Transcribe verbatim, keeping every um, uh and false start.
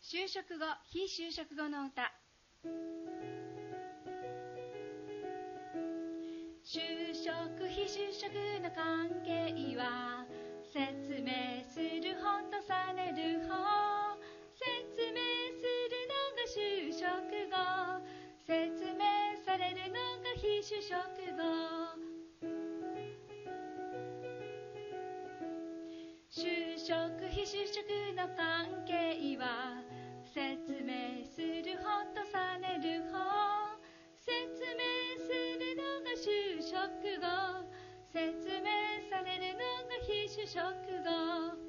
就職後、非就職後の歌。就職、非就職の関係は説明する本とされる本。説明するのが就職後、説明されるのが非就職後。就職、非就職の関係は説明する本とされる本。説明するのが就職後、説明されるのが非就職後。